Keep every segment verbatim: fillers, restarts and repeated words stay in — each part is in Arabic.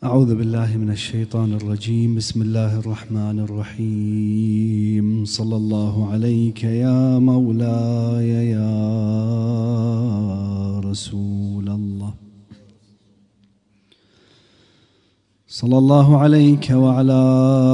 أعوذ بالله من الشيطان الرجيم. بسم الله الرحمن الرحيم. صلى الله عليك يا مولاي يا رسول الله. صلى الله عليك وعلى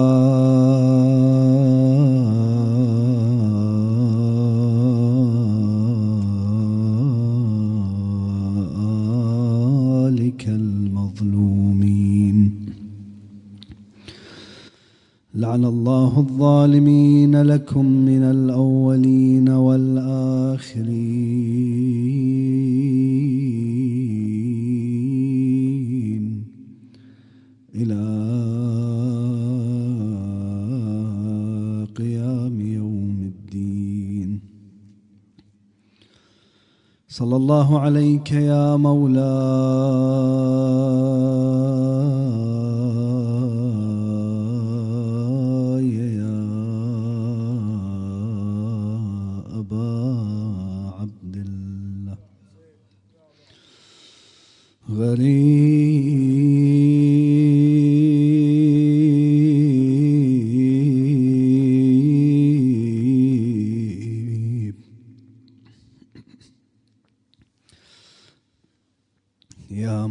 آلك المظلومين. لعن الله الظالمين لكم من الأولين والآخرين إلى قيام يوم الدين. صلى الله عليك يا مولاي يا أبا عبد الله. غريب يا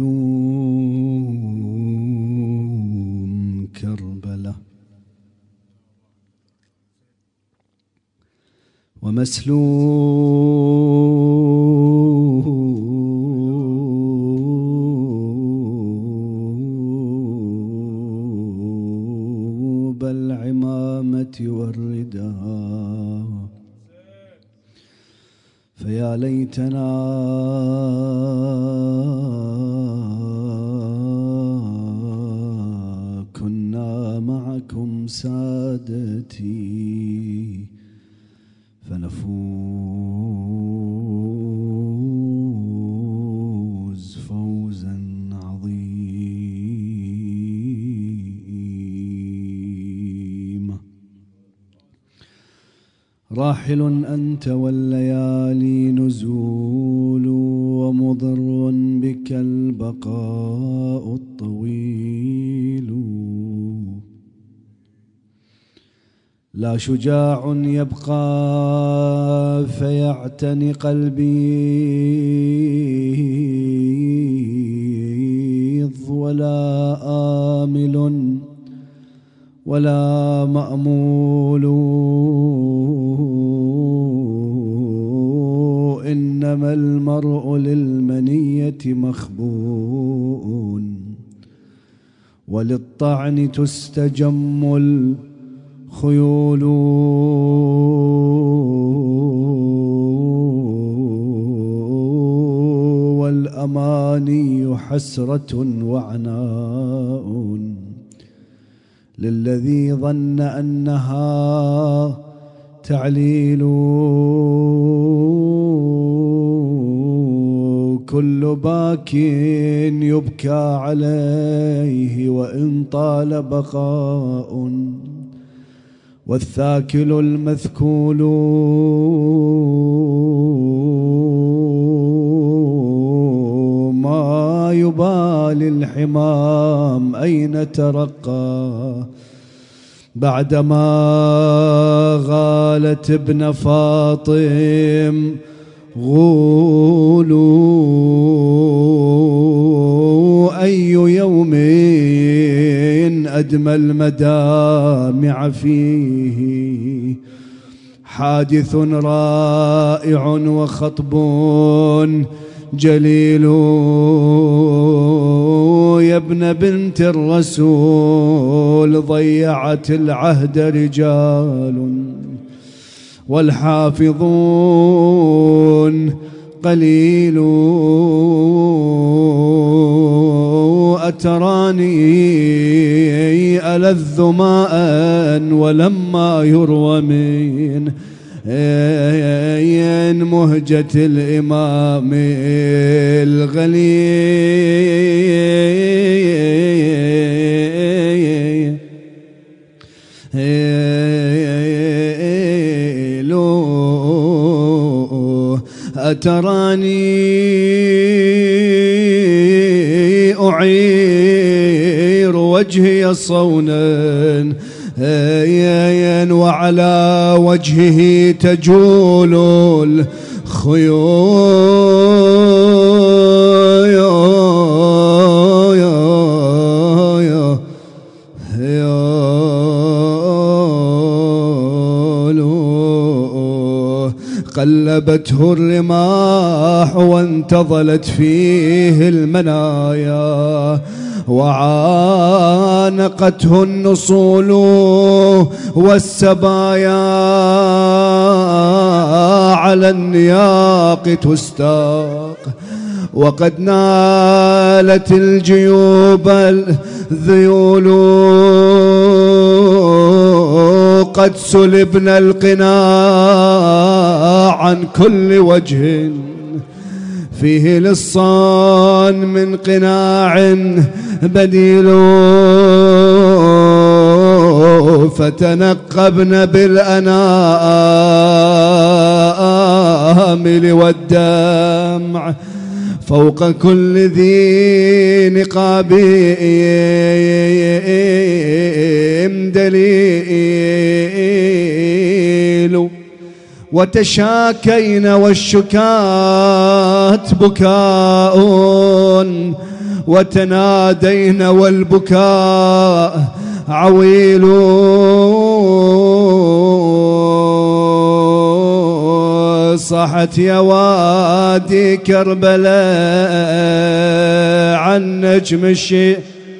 مظلوم كربلاء ومسلوب العمامة والرداء، فيا ليتنا كنا معكم سادتي فنفوز فوزا عظيما. راحل أنت والليالي نزول، ومضر بك البقاء الطويل. لا شجاع يبقى فيعتني قلبي، ولا آمل ولا مأمول. إنما المرء للمنية مخبوء، وللطعن تستجم الخيول. والأماني حسرة وعناء للذي ظن أنها تعليل. كل باك يبكى عليه وإن طال بقاء، والثاكل المثكول ما يبالي الحمام أين ترقى، بعدما غالت ابن فاطم غولوا. أي يوم أدمى المدامع فيه، حادث رائع وخطب جليل. يا ابن بنت الرسول ضيعت العهد رجال، والحافظون قليل. أتراني ألذ ماء ولما يروى من مهجة الإمام الغليل. أتراني أعيد منير وجهي صونا وعلى وجهه تجول الخيول قلبته الرماح وانتظلت فيه المنايا وعانقته النصول والسبايا على النياق تستاق وقد نالت الجيوب الذيول قد سلبنا القناع عن كل وجه فيه للصان من قناع بديل فتنقبن بالأنامل والدمع فوق كل ذي نقاب دليل وتشاكين والشكات بكاء وتنادين والبكاء عويل صاحت يا وادي كربلاء عن نجم الشيء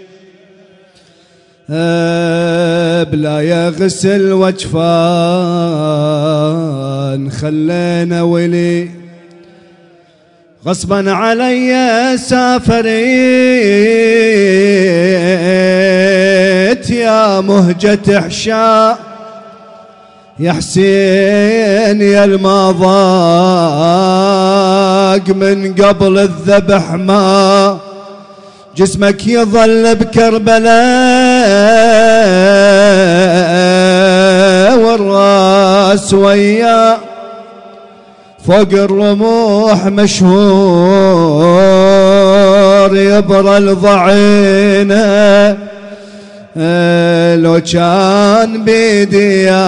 بلا يغسل وجفان خلينا ولي غصبا علي سافريت يا مهجة حشاء يا حسين يا المضاق من قبل الذبح ما جسمك يظل بكربلاء والراس ويا فوق الرموح مشهور يبرى الضعينه لو كان بيدي يا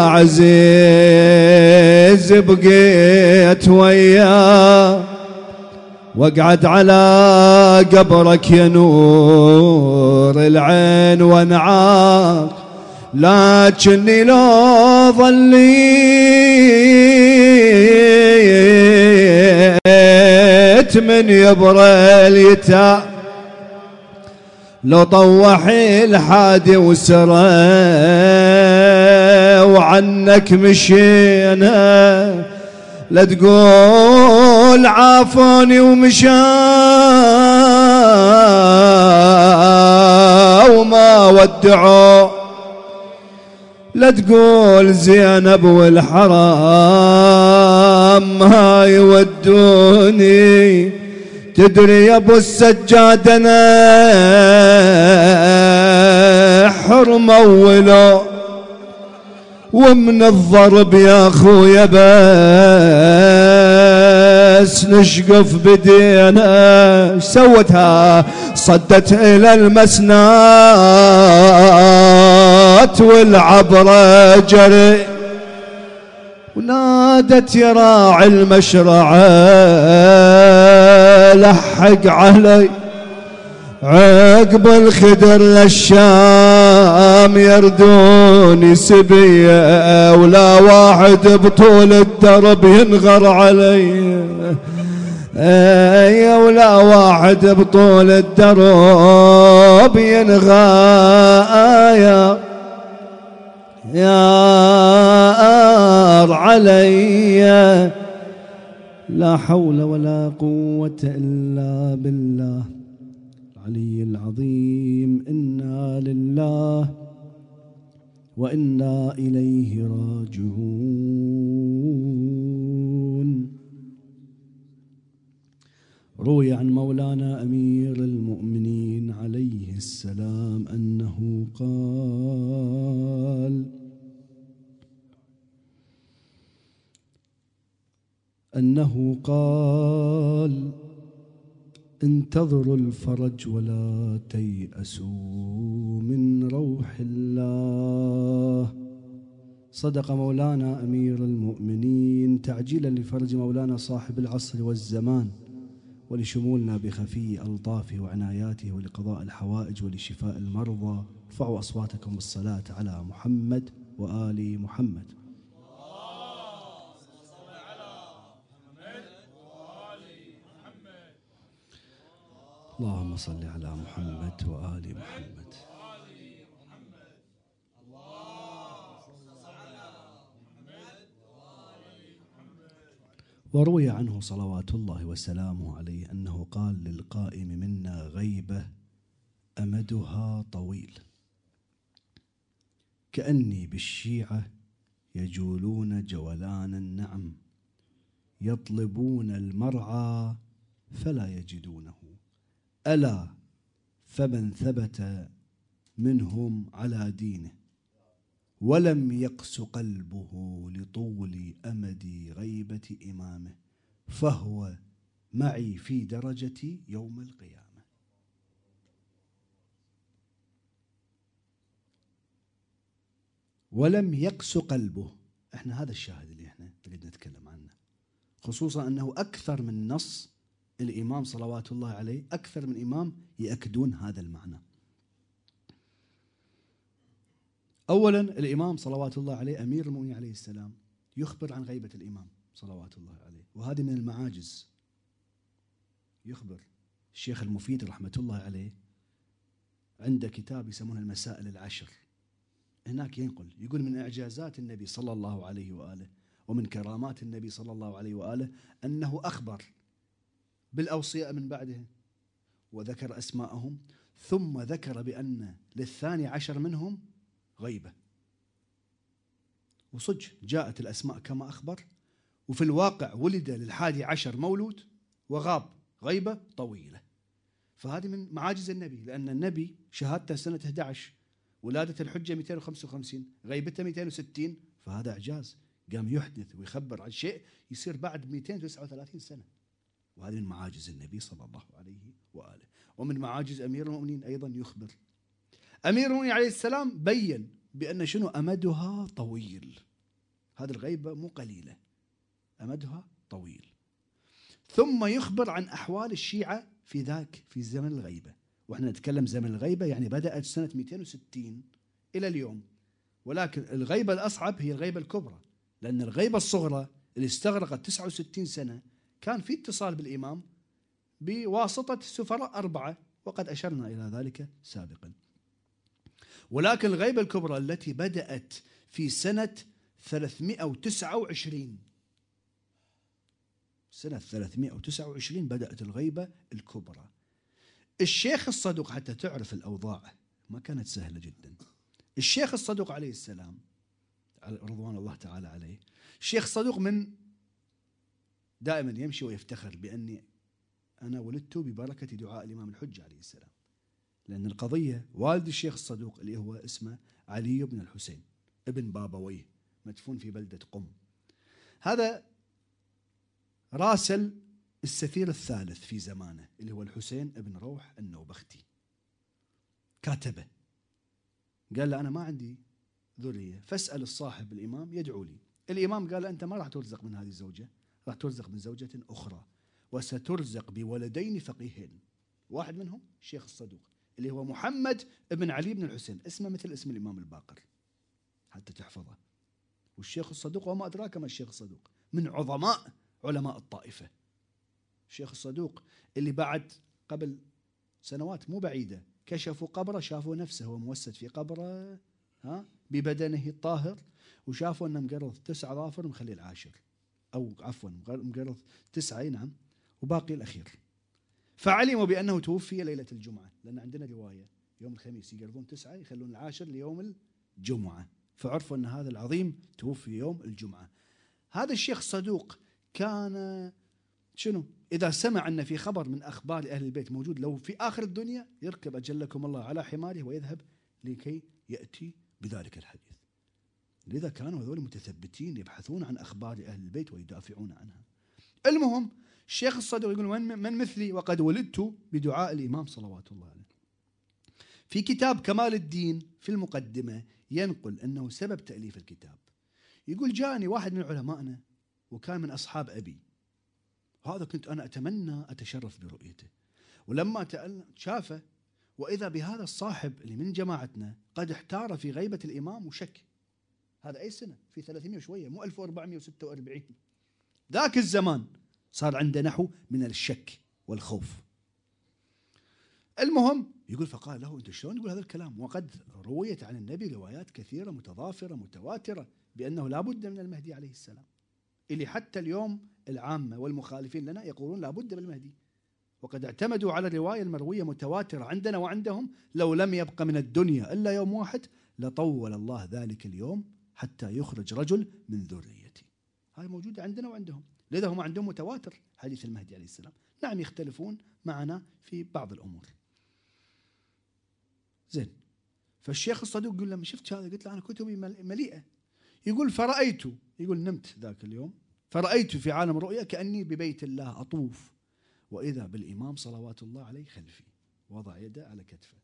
عزيز بقيت وياه واقعد على قبرك يا نور العين وانعاق لكني لو ظليت من يبرى اليتام لو طوحي الحادي وسرى وعنك مشينا لا تقول عافوني ومشى وما ودعوا لا تقول زينب والحرام ما يودوني تدري يا ابو السجاد انا حرمه ولو ومن الضرب يا اخويا بس نشقف بدينا سوتها صدت الى المسنات والعبره جري ونادت يا راعي المشرعه لحق علي عقب الخدر للشام يردوني سبيه ولا واحد بطول الدرب ينغر علي اي ولا واحد بطول الدرب ينغر يا علي لا حول ولا قوة إلا بالله العلي العظيم. إنا لله وإنا إليه راجعون. روي عن مولانا أمير المؤمنين عليه السلام أنه قال أنه قال انتظروا الفرج ولا تيأسوا من روح الله. صدق مولانا أمير المؤمنين تعجيلا لفرج مولانا صاحب العصر والزمان، ولشمولنا بخفي ألطافه وعناياته، ولقضاء الحوائج ولشفاء المرضى. ارفعوا أصواتكم بالصلاة على محمد وآل محمد. اللهم صل على محمد وآل محمد. وروي عنه صلوات الله وسلامه عليه أنه قال للقائم منا غيبة أمدها طويل، كأني بالشيعة يجولون جولان النعم، يطلبون المرعى فلا يجدونه، ألا فمن ثبت منهم على دينه ولم يقس قلبه لطول أمد غيبة إمامه فهو معي في درجتي يوم القيامة. ولم يقس قلبه، احنا هذا الشاهد اللي احنا نريد نتكلم عنه، خصوصا أنه أكثر من نص الإمام صلوات الله عليه، أكثر من إمام يأكدون هذا المعنى. أولا الإمام صلوات الله عليه أمير المؤمنين عليه السلام يخبر عن غيبة الإمام صلوات الله عليه، وهذه من المعاجز. يخبر الشيخ المفيد رحمة الله عليه عنده كتاب يسمونه المسائل العشر، هناك ينقل يقول من إعجازات النبي صلى الله عليه وآله ومن كرامات النبي صلى الله عليه وآله أنه أخبر بالأوصياء من بعده وذكر أسماءهم، ثم ذكر بأن للثاني عشر منهم غيبة، وصج جاءت الأسماء كما أخبر، وفي الواقع ولد للحادي عشر مولود وغاب غيبة طويلة. فهذه من معاجز النبي، لأن النبي شهادته سنة أحد عشر، ولادة الحجة مئتين وخمسة وخمسين، غيبته مئتين وستين، فهذا إعجاز. قام يحدث ويخبر عن شيء يصير بعد مئتين وتسعة وثلاثين سنة، وهذه من معاجز النبي صلى الله عليه وآله. ومن معاجز أمير المؤمنين أيضا يخبر أمير المؤمنين عليه السلام بين بأن شنو أمدها طويل، هذه الغيبة مو قليلة، أمدها طويل. ثم يخبر عن أحوال الشيعة في ذاك في زمن الغيبة، وإحنا نتكلم زمن الغيبة يعني بدأت سنة مئتين وستين إلى اليوم، ولكن الغيبة الأصعب هي الغيبة الكبرى، لأن الغيبة الصغرى اللي استغرقت تسعة وستين سنة كان في اتصال بالإمام بواسطة سفراء أربعة، وقد أشرنا إلى ذلك سابقا. ولكن الغيبة الكبرى التي بدأت في سنة ثلاثمئة وتسعة وعشرين، سنة ثلاثمئة وتسعة وعشرين بدأت الغيبة الكبرى. الشيخ الصدوق، حتى تعرف الأوضاع ما كانت سهلة جدا، الشيخ الصدوق عليه السلام رضوان الله تعالى عليه، الشيخ الصدوق من دائما يمشي ويفتخر بأني أنا ولدت ببركة دعاء الإمام الحجة عليه السلام، لأن القضية والد الشيخ الصدوق اللي هو اسمه علي بن الحسين ابن بابويه مدفون في بلدة قم، هذا راسل السفير الثالث في زمانه اللي هو الحسين ابن روح النوبختي، كاتبه قال له أنا ما عندي ذرية، فاسأل الصاحب الإمام يدعو لي. الإمام قال له أنت ما راح ترزق من هذه الزوجة، راح ترزق من زوجة أخرى، وسترزق بولدين فقيهين، واحد منهم الشيخ الصدوق اللي هو محمد ابن علي بن الحسين، اسمه مثل اسم الإمام الباقر حتى تحفظه. والشيخ الصدوق وما أدراك ما الشيخ الصدوق، من عظماء علماء الطائفة. الشيخ الصدوق اللي بعد قبل سنوات مو بعيدة كشفوا قبره، شافوا نفسه هو موسد في قبره ها ببدنه الطاهر، وشافوا أنه مقرض تسع ظافر ومخلي العاشر، أو عفوا مقرض تسعة نعم وباقي الأخير. فعلموا بأنه توفي ليلة الجمعة، لأن عندنا رواية يوم الخميس يقرضون تسعة يخلون العاشر ليوم الجمعة، فعرفوا أن هذا العظيم توفي يوم الجمعة. هذا الشيخ صدوق كان شنو إذا سمع أن في خبر من أخبار أهل البيت موجود لو في آخر الدنيا يركب أجلكم الله على حماره ويذهب لكي يأتي بذلك الحديث. لذا كانوا هذول متثبتين يبحثون عن أخبار أهل البيت ويدافعون عنها. المهم الشيخ الصدوق يقول من, من مثلي وقد ولدت بدعاء الإمام صلوات الله عليه. في كتاب كمال الدين في المقدمة ينقل أنه سبب تأليف الكتاب، يقول جاءني واحد من علمائنا وكان من أصحاب أبي، هذا كنت أنا أتمنى أتشرف برؤيته، ولما شافه وإذا بهذا الصاحب اللي من جماعتنا قد احتار في غيبة الإمام وشك. هذا أي سنة؟ في ثلاثمائة وشوية، مو ألف وأربعمائة وستة وأربعين. ذاك الزمان صار عنده نحو من الشك والخوف. المهم يقول فقال له أنت شلون تقول هذا الكلام وقد رويت عن النبي روايات كثيرة متضافرة متواترة بأنه لا بد من المهدي عليه السلام، اللي حتى اليوم العامة والمخالفين لنا يقولون لا بد من المهدي، وقد اعتمدوا على الرواية المروية متواترة عندنا وعندهم، لو لم يبق من الدنيا إلا يوم واحد لطول الله ذلك اليوم حتى يخرج رجل من ذريتي. هاي موجودة عندنا وعندهم، لذا هم عندهم متواتر حديث المهدي عليه السلام. نعم يختلفون معنا في بعض الأمور. زين، فالشيخ الصدوق يقول لما شفت هذا قلت له أنا كتبي مليئة. يقول فرأيت، يقول نمت ذاك اليوم فرأيت في عالم رؤيا كأني ببيت الله أطوف وإذا بالإمام صلوات الله عليه خلفي وضع يده على كتفه.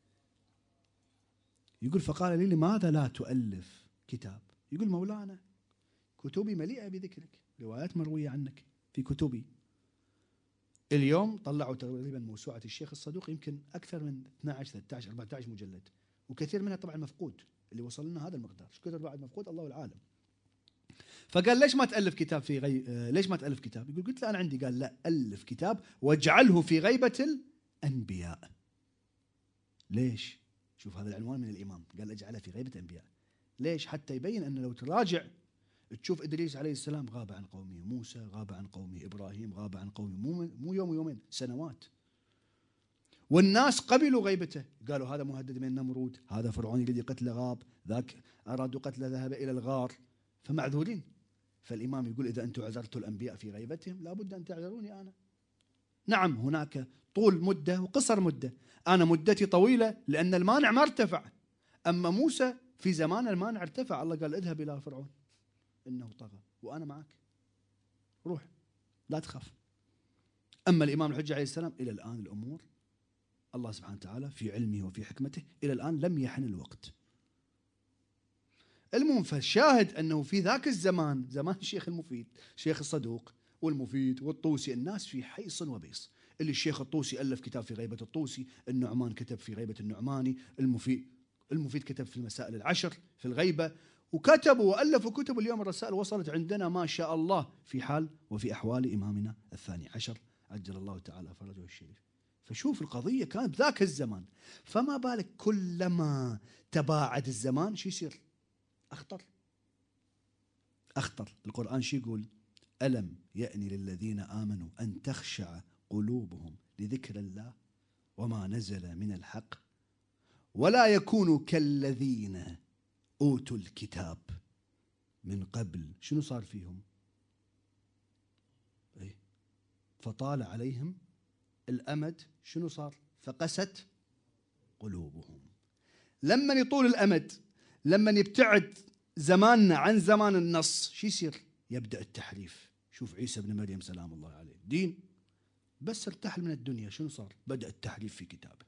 يقول فقال لي لماذا لا تؤلف كتاب؟ يقول مولانا كتبي مليئة بذكرك، روايات مروية عنك في كتبي. اليوم طلعوا تقريبا موسوعة الشيخ الصدوق يمكن أكثر من اثني عشر ثلاثة عشر أربعة عشر مجلد، وكثير منها طبعا مفقود، اللي وصل لنا هذا المقدار، ايش كثر بعد مفقود الله العالم. فقال ليش ما تألف كتاب في غي... ليش ما تألف كتاب؟ يقول قلت له أنا عندي. قال لا، ألف كتاب واجعله في غيبة الأنبياء. ليش؟ شوف هذا العنوان من الإمام، قال اجعله في غيبة الأنبياء. ليش؟ حتى يبين أن لو تراجع تشوف إدريس عليه السلام غاب عن قومه، موسى غاب عن قومه، إبراهيم غاب عن قومه، مو مو يوم ويومين، سنوات. والناس قبلوا غيبته، قالوا هذا مهدد من النمرود، هذا فرعون الذي قتل غاب، ذاك أرادوا قتله ذهب إلى الغار، فمعذورين. فالإمام يقول إذا أنتم عذرتوا الأنبياء في غيبتهم لابد أن تعذروني أنا. نعم هناك طول مدة وقصر مدة، أنا مدتي طويلة لأن المانع ما ارتفع، أما موسى في زمان المانع ارتفع، الله قال اذهب إلى فرعون إنه طغى وأنا معك، روح لا تخاف. أما الإمام الحجة عليه السلام إلى الآن الأمور الله سبحانه وتعالى في علمه وفي حكمته إلى الآن لم يحن الوقت. المهم فالشاهد أنه في ذاك الزمان، زمان الشيخ المفيد، الشيخ الصدوق والمفيد والطوسي، الناس في حيص وبيص. اللي الشيخ الطوسي ألف كتاب في غيبة الطوسي، النعمان كتب في غيبة النعماني، المفيد المفيد كتب في المسائل العشر في الغيبة، وكتبوا وألفوا كتب. اليوم الرسائل وصلت عندنا ما شاء الله في حال وفي أحوال إمامنا الثاني عشر عجل الله تعالى فرجه الشريف. فشوف القضية كانت ذاك الزمان، فما بالك كلما تباعد الزمان شو يصير؟ أخطر أخطر. القرآن شو يقول؟ ألم يأن للذين آمنوا أن تخشع قلوبهم لذكر الله وما نزل من الحق ولا يكونوا كالذين أوتوا الكتاب من قبل. شنو صار فيهم؟ أي فطال عليهم الأمد. شنو صار؟ فقست قلوبهم. لما يطول الأمد، لما يبتعد زماننا عن زمان النص، شو يصير؟ يبدأ التحريف. شوف عيسى بن مريم سلام الله عليه، دين بس ارتحل من الدنيا، شنو صار؟ بدأ التحريف في كتابه،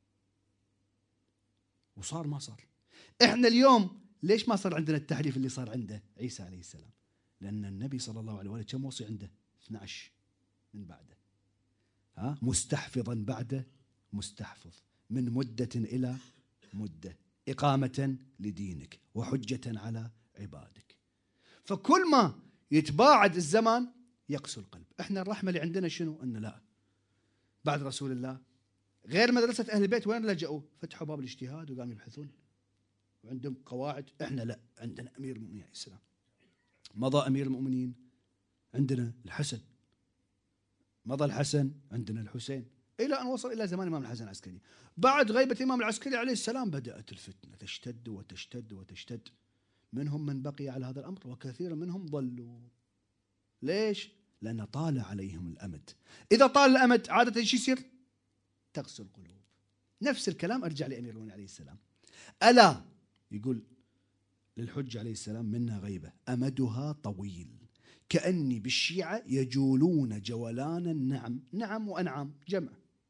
وصار ما صار. احنا اليوم ليش ما صار عندنا التحريف اللي صار عنده عيسى عليه السلام؟ لأن النبي صلى الله عليه وآله كم وصي عنده؟ اثني عشر من بعده، ها مستحفظا بعد مستحفظ، من مدة إلى مدة، إقامة لدينك وحجة على عبادك. فكل ما يتباعد الزمان يقسو القلب. احنا الرحمة اللي عندنا شنو؟ أن لا بعد رسول الله غير مدرسة أهل البيت وين لجأوا؟ فتحوا باب الاجتهاد وقاموا يبحثون وعندهم قواعد. احنا لا، عندنا أمير المؤمنين عليه السلام، مضى أمير المؤمنين، عندنا الحسن، مضى الحسن، عندنا الحسين، إلى أن وصل إلى زمان الإمام الحسن العسكري. بعد غيبة الإمام العسكري عليه السلام بدأت الفتنة تشتد وتشتد وتشتد، منهم من بقي على هذا الأمر وكثير منهم ضلوا. ليش؟ لأن طال عليهم الأمد. إذا طال الأمد عادة ايش يصير؟ تقسو القلوب. نفس الكلام أرجع لأمير المؤمنين عليه السلام، ألا يقول للحج عليه السلام منها غيبة أمدها طويل كأني بالشيعة يجولون جولان النعم، نعم وأنعام جمع،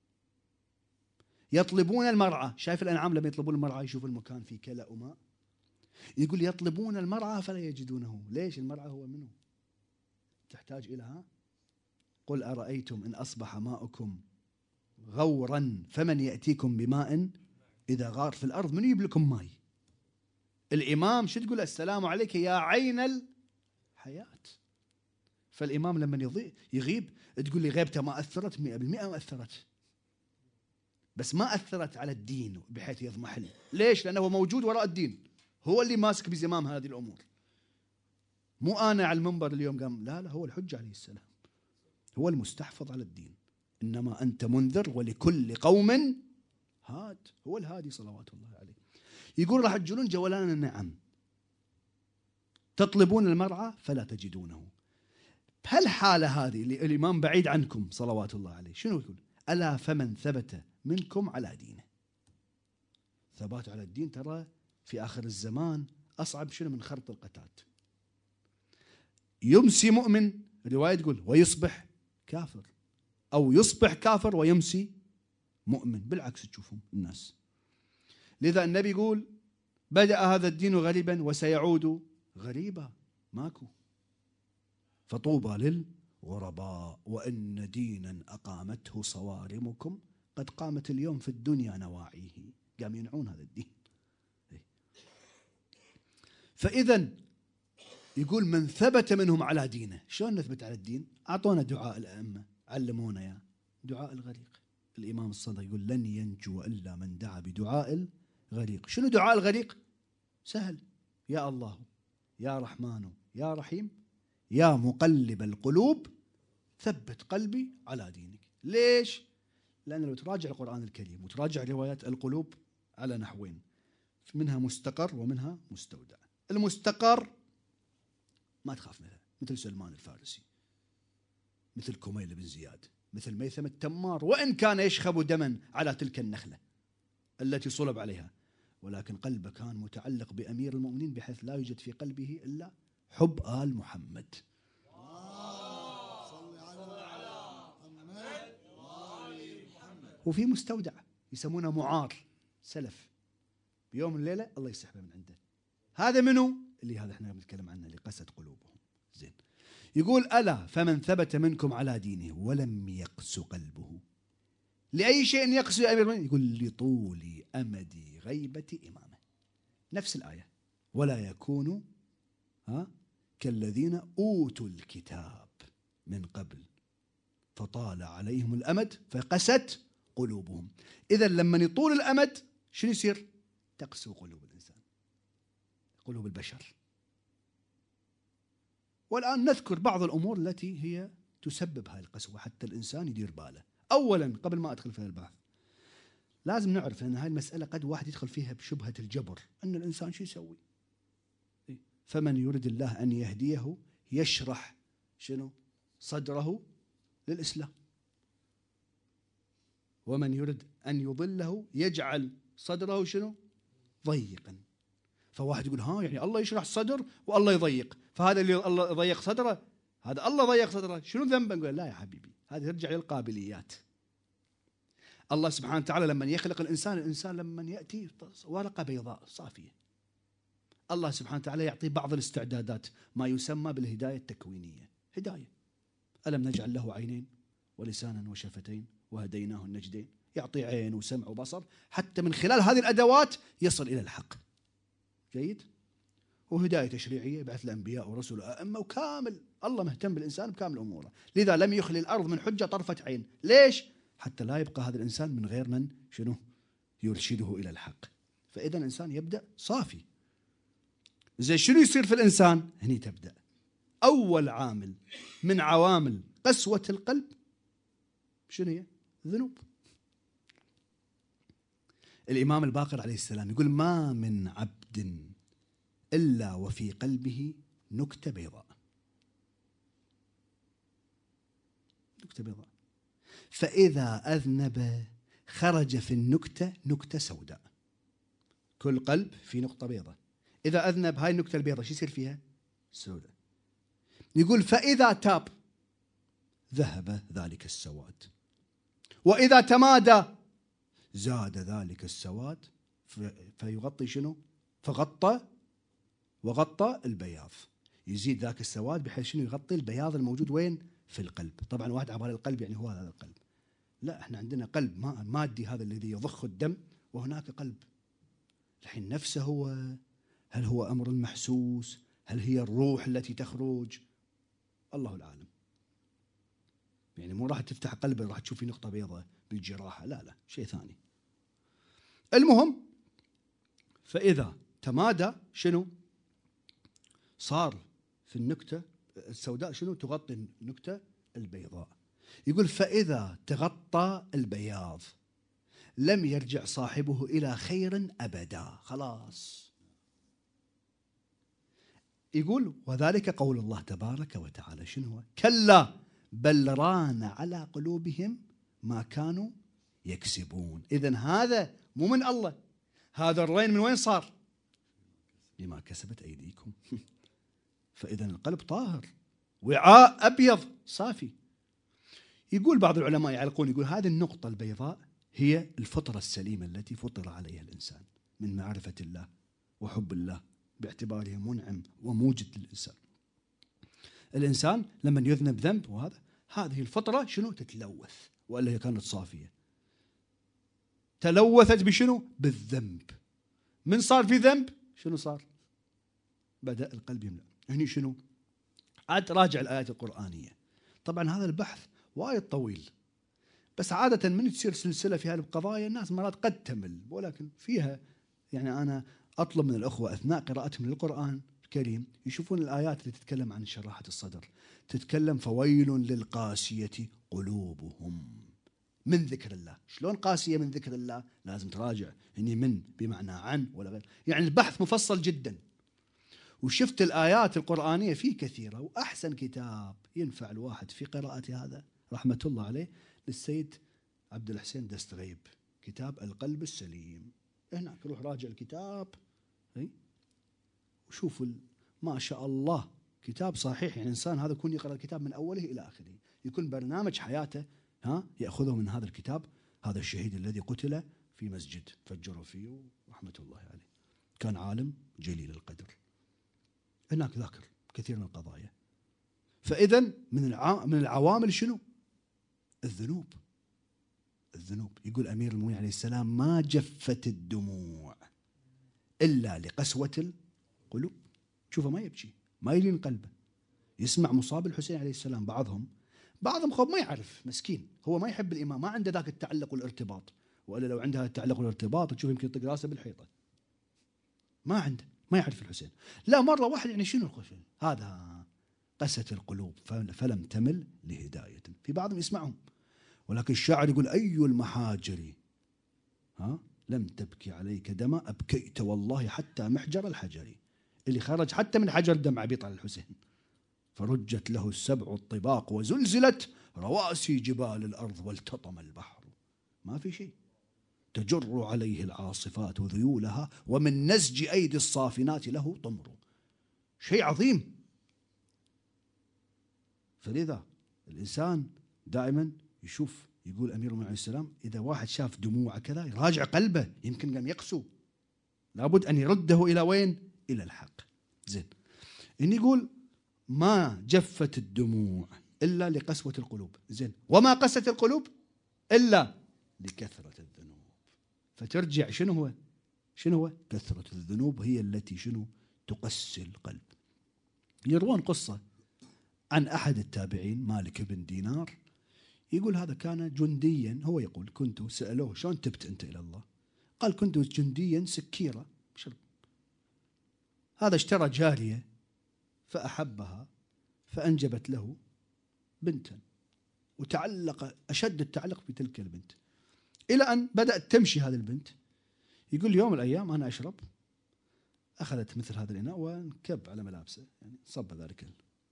يطلبون المرعى. شايف الأنعام لما يطلبون المرعى يشوف المكان فيه كلأ وماء، يقول يطلبون المرعى فلا يجدونه. ليش؟ المرعى هو منه، تحتاج إلى ها قل أرأيتم إن أصبح ماؤكم غورا فمن يأتيكم بماء إذا غار في الأرض، من يجيب لكم ماء؟ الإمام شو تقول؟ السلام عليك يا عين الحياة. فالإمام لما يغيب تقول لي غيبته ما أثرت؟ مئة بالمئة ما أثرت، بس ما أثرت على الدين بحيث يضمحل. ليش؟ لأنه هو موجود وراء الدين، هو اللي ماسك بزمام هذه الأمور، مو أنا على المنبر اليوم قام. لا لا، هو الحجة عليه السلام، هو المستحفظ على الدين. إنما أنت منذر ولكل قوم هاد، هو الهادي صلوات الله عليه. يقول راح تجولون جولان النعم، تطلبون المرعى فلا تجدونه. بهالحالة هذه اللي الإمام بعيد عنكم صلوات الله عليه، شنو يقول؟ ألا فمن ثبت منكم على دينه. ثبات على الدين ترى في آخر الزمان أصعب شنو من خرط القتات. يمسي مؤمن، الرواية تقول ويصبح كافر، أو يصبح كافر ويمسي مؤمن، بالعكس تشوفهم الناس. لذا النبي يقول بدأ هذا الدين غريبا وسيعود غريبا، ماكو. فطوبى للغرباء وإن دينا أقامته صوارمكم قد قامت اليوم في الدنيا نواعيه. قام ينعون هذا الدين. فإذا يقول من ثبت منهم على دينه. شلون نثبت على الدين؟ أعطونا دعاء الأئمة، علمونا يا دعاء الغريق. الإمام الصادق يقول لن ينجو إلا من دعا بدعاء الغريق. شنو دعاء الغريق؟ سهل، يا الله يا رحمن يا رحيم يا مقلب القلوب ثبت قلبي على دينك. ليش؟ لأن لو تراجع القرآن الكريم وتراجع روايات القلوب على نحوين، منها مستقر ومنها مستودع. المستقر ما تخاف منها، مثل سلمان الفارسي، مثل كميل بن زياد، مثل ميثم التمار، وإن كان يشخب دما على تلك النخلة التي صلب عليها، ولكن قلبه كان متعلق بأمير المؤمنين بحيث لا يوجد في قلبه إلا حب آل محمد. وفي مستودع يسمونه معار سلف، بيوم الليلة الله يسحبه من عنده. هذا منو؟ اللي هذا احنا بنتكلم عنه، اللي قست قلوبهم. زين، يقول ألا فمن ثبت منكم على دينه ولم يقس قلبه. لأي شيء يقسو يا أمير المؤمنين؟ يقول لطول أمد غيبة إمامه. نفس الآية، ولا يكونوا ها كالذين أوتوا الكتاب من قبل فطال عليهم الأمد فقست قلوبهم. إذا لما يطول الأمد شنو يصير؟ تقسو قلوب الإنسان، قلوب البشر. والآن نذكر بعض الأمور التي هي تسبب هذه القسوة حتى الإنسان يدير باله. أولا قبل ما أدخل في البحث لازم نعرف أن هذه المسألة قد واحد يدخل فيها بشبهة الجبر، أن الإنسان شو يسوي؟ فمن يريد الله أن يهديه يشرح شنو؟ صدره للإسلام، ومن يريد أن يضله يجعل صدره شنو؟ ضيقا. فواحد يقول ها يعني الله يشرح الصدر والله يضيق، فهذا اللي الله ضيق صدره هذا الله ضيق صدره شنو ذنبه؟ نقول لا يا حبيبي، هذه ترجع للقابليات. الله سبحانه وتعالى لما يخلق الإنسان، الإنسان لما يأتي ورقة بيضاء صافية، الله سبحانه وتعالى يعطيه بعض الاستعدادات، ما يسمى بالهداية التكوينية. هداية، ألم نجعل له عينين ولسانا وشفتين وهديناه النجدين. يعطي عين وسمع وبصر حتى من خلال هذه الأدوات يصل إلى الحق. جيد. وهداية تشريعية، بعث الأنبياء ورسل وأئمة وكامل. الله مهتم بالإنسان بكامل أموره، لذا لم يخلي الأرض من حجة طرفة عين. ليش؟ حتى لا يبقى هذا الإنسان من غير من شنو يرشده إلى الحق. فإذا الإنسان يبدأ صافي. زي شنو يصير في الإنسان؟ هني تبدأ أول عامل من عوامل قسوة القلب. شنو هي؟ ذنوب. الإمام الباقر عليه السلام يقول ما من عبد إلا وفي قلبه نكتة بيضاء. نكتة بيضاء، فإذا أذنب خرج في النكتة نكتة سوداء. كل قلب في نقطة بيضاء، إذا أذنب هاي النكتة البيضاء شو يصير فيها؟ سوداء. يقول فإذا تاب ذهب ذلك السواد، وإذا تمادى زاد ذلك السواد فيغطي شنو؟ فغطى وغطى البياض، يزيد ذاك السواد بحيث شنو؟ يغطي البياض الموجود وين؟ في القلب. طبعا واحد عبال القلب يعني هو هذا القلب، لا احنا عندنا قلب مادي هذا الذي يضخ الدم، وهناك قلب الحين نفسه هو، هل هو أمر محسوس؟ هل هي الروح التي تخرج؟ الله العالم. يعني مو راح تفتح قلبه راح تشوفي نقطة بيضاء بالجراحة، لا لا شيء ثاني. المهم فإذا تمادى شنو؟ صار في النكتة السوداء شنو؟ تغطي النكتة البيضاء. يقول فإذا تغطى البياض لم يرجع صاحبه إلى خير أبدا، خلاص. يقول وذلك قول الله تبارك وتعالى شنو هو؟ كلا بل ران على قلوبهم ما كانوا يكسبون. إذن هذا مو من الله، هذا الرين من وين صار؟ بما كسبت أيديكم. فإذن القلب طاهر، وعاء أبيض صافي. يقول بعض العلماء يعلقون، يقول هذه النقطة البيضاء هي الفطرة السليمة التي فطر عليها الإنسان من معرفة الله وحب الله باعتباره منعم وموجد للإنسان. الإنسان لما يذنب ذنب وهذا هذه الفطرة شنو؟ تتلوث، وإلا هي كانت صافية. تلوثت بشنو؟ بالذنب. من صار في ذنب شنو صار؟ بدأ القلب يملأ. هني شنو؟ عاد راجع الآيات القرآنية. طبعا هذا البحث وايد طويل، بس عادة من تصير سلسلة في هذه القضايا الناس مرات قد تمل، ولكن فيها يعني أنا أطلب من الأخوة أثناء قراءتهم للقرآن الكريم يشوفون الآيات اللي تتكلم عن شراحة الصدر، تتكلم فويل للقاسية قلوبهم من ذكر الله. شلون قاسية من ذكر الله؟ لازم تراجع هني من بمعنى عن ولا غير، يعني البحث مفصل جدا. وشفت الآيات القرآنية فيه كثيرة، وأحسن كتاب ينفع الواحد في قراءة هذا رحمة الله عليه للسيد عبد الحسين دستغيب، كتاب القلب السليم. هناك روح راجع الكتاب وشوفوا ما شاء الله كتاب صحيح. يعني الإنسان هذا يكون يقرأ الكتاب من أوله إلى آخره، يكون برنامج حياته ها يأخذه من هذا الكتاب. هذا الشهيد الذي قتل في مسجد فجروا فيه رحمة الله عليه، كان عالم جليل القدر. هناك ذاكر كثير من القضايا. فإذا من من العوامل شنو؟ الذنوب. الذنوب. يقول أمير المؤمنين عليه السلام ما جفت الدموع إلا لقسوة القلوب. شوفه ما يبكي، ما يلين قلبه. يسمع مصاب الحسين عليه السلام، بعضهم بعضهم خب ما يعرف مسكين، هو ما يحب الإمام، ما عنده ذاك التعلق والارتباط، وإلا لو عنده التعلق والارتباط تشوف يمكن يطق راسه بالحيطة. ما عنده، ما يعرف الحسين. لا مرة واحد يعني شنو الحسين؟ هذا قست القلوب فلم تمل لهداية. في بعضهم يسمعهم، ولكن الشاعر يقول أي المحاجر ها لم تبكي عليك دمى أبكيت والله حتى محجر الحجر. اللي خرج حتى من حجر دمع بيطلع الحسين. فرجت له السبع الطباق وزلزلت رواسي جبال الأرض والتطم البحر. ما في شيء. تجر عليه العاصفات ذيولها ومن نسج أيدي الصافنات له طمر. شيء عظيم. فلذا الإنسان دائما يشوف، يقول أمير المؤمنين عليه السلام إذا واحد شاف دموع كذا يراجع قلبه، يمكن قام يقسو، لابد أن يرده إلى وين؟ إلى الحق. زين. إن يقول ما جفت الدموع إلا لقسوة القلوب. زين. وما قست القلوب إلا لكثرة الذنوب. فترجع شنو هو؟ شنو هو؟ كثرة الذنوب هي التي شنو؟ تقسي القلب. يروون قصة عن أحد التابعين مالك بن دينار، يقول هذا كان جنديا. هو يقول كنت، سألوه شلون تبت أنت إلى الله؟ قال كنت جنديا سكيرة شرب. هذا اشترى جارية فأحبها فأنجبت له بنتا، وتعلق أشد التعلق بتلك البنت إلى أن بدأت تمشي هذه البنت. يقول يوم من الأيام أنا أشرب، أخذت مثل هذا الإناء وانكب على ملابسه، يعني صب ذلك.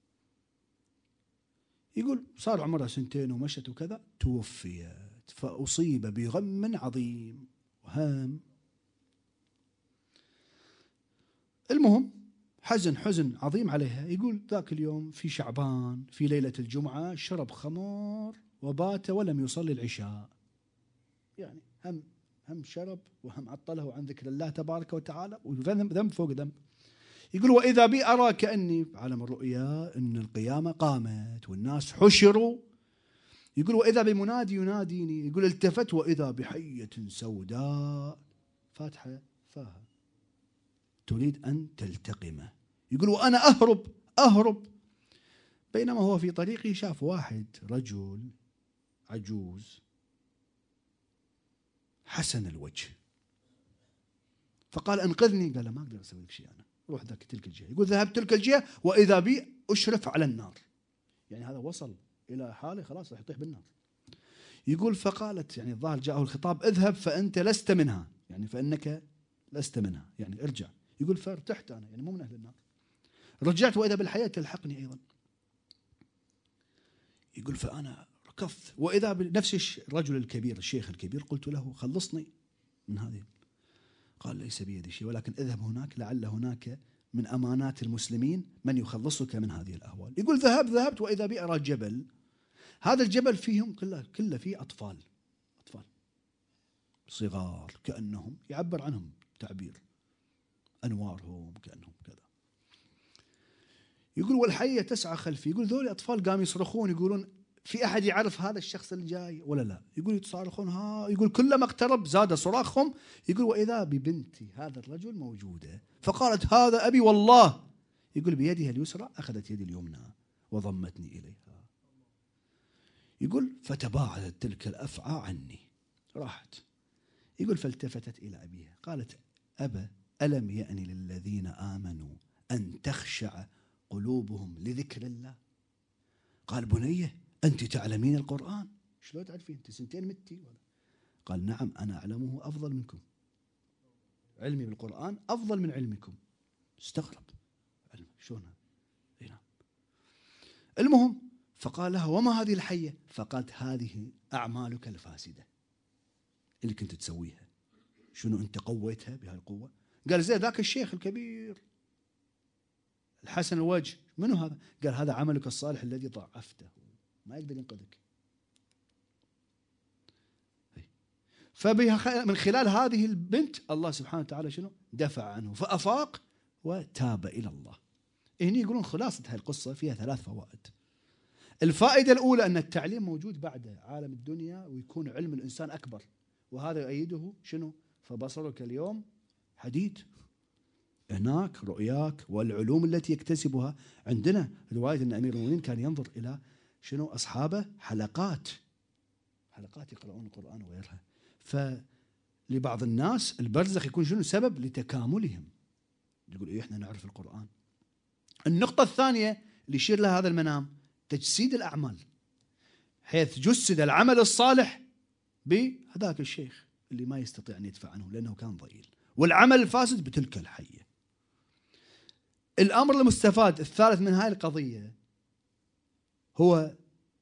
يقول صار عمرها سنتين ومشت وكذا، توفيت فأصيب بغم عظيم وهام. المهم حزن حزن عظيم عليها. يقول ذاك اليوم في شعبان في ليلة الجمعة شرب خمر وبات ولم يصلي العشاء. يعني هم هم شرب وهم عطله عن ذكر الله تبارك وتعالى، وذنب ذنب فوق ذنب. يقول وإذا بي أرى كأني في عالم الرؤيا أن القيامة قامت والناس حشروا. يقول وإذا بمنادي يناديني. يقول التفت وإذا بحية سوداء فاتحة فاها تريد أن تلتقمه. يقول وأنا أهرب أهرب بينما هو في طريقه شاف واحد رجل عجوز حسن الوجه فقال انقذني. قال ما أقدر أسوي لك شيء، أنا روح ذاك تلك الجهة. يقول ذهبت تلك الجهة وإذا بي أشرف على النار. يعني هذا وصل إلى حاله خلاص راح يطيح بالنار. يقول فقالت يعني الظاهر جاءه الخطاب اذهب فأنت لست منها، يعني فإنك لست منها يعني ارجع. يقول فارتحت أنا يعني مو من أهل النار. رجعت وإذا بالحياة تلحقني أيضا. يقول فأنا ركضت وإذا بنفس الرجل الكبير الشيخ الكبير قلت له خلصني من هذه. قال ليس بيدي شيء ولكن اذهب هناك لعل هناك من أمانات المسلمين من يخلصك من هذه الأهوال. يقول ذهب ذهبت وإذا بي أرى جبل، هذا الجبل فيهم كله كله فيه أطفال أطفال صغار كأنهم يعبر عنهم تعبير أنوارهم كأنهم كذا. يقول والحية تسعى خلفي. يقول ذول أطفال قاموا يصرخون يقولون في أحد يعرف هذا الشخص اللي جاي ولا لا؟ يقول يتصارخون ها. يقول كلما اقترب زاد صراخهم. يقول وإذا ببنتي هذا الرجل موجودة فقالت هذا أبي والله. يقول بيدها اليسرى أخذت يدي اليمنى وضمتني إليها. يقول فتباعدت تلك الأفعى عني راحت. يقول فالتفتت إلى أبيها قالت أبا ألم يأن للذين آمنوا أن تخشع قلوبهم لذكر الله. قال بنية أنت تعلمين القرآن. شلون تعرفين أنت سنتين متي ولا؟ قال نعم أنا أعلمه أفضل منكم، علمي بالقرآن أفضل من علمكم. استغرب علم شلون هذا؟ المهم فقال لها وما هذه الحية؟ فقالت هذه أعمالك الفاسدة اللي كنت تسويها. شنو أنت قويتها بهاي القوة؟ قال زي ذاك الشيخ الكبير الحسن الوجه منو هذا؟ قال هذا عملك الصالح الذي ضعفته ما يقدر ينقذك. فمن خلال هذه البنت الله سبحانه وتعالى شنو دفع عنه فأفاق وتاب إلى الله. هنا يقولون خلاصة هذه القصة فيها ثلاث فوائد. الفائدة الأولى أن التعليم موجود بعد عالم الدنيا ويكون علم الإنسان أكبر، وهذا يؤيده شنو فبصرك اليوم حديد. هناك رؤياك والعلوم التي يكتسبها. عندنا رواية أن أمير المؤمنين كان ينظر إلى شنو أصحابه حلقات حلقات يقرؤون القرآن وغيرها. فلبعض الناس البرزخ يكون شنو سبب لتكاملهم. يقول إيه إحنا نعرف القرآن. النقطة الثانية اللي يشير لها هذا المنام تجسيد الأعمال، حيث جسد العمل الصالح بهذاك الشيخ اللي ما يستطيع أن يدفع عنه لأنه كان ضئيل، والعمل الفاسد بتلك الحية. الأمر المستفاد الثالث من هذه القضية هو